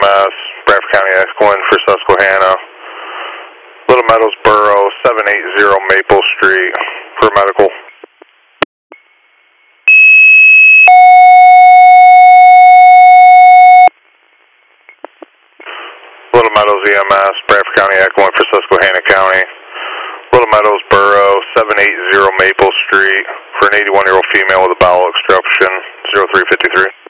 EMS, Bradford County Equine for Susquehanna. Little Meadows Borough, 780 Maple Street for medical. Little Meadows EMS, Bradford County Equine for Susquehanna County. Little Meadows Borough, 780 Maple Street for an 81-year-old female with a bowel obstruction, 0353.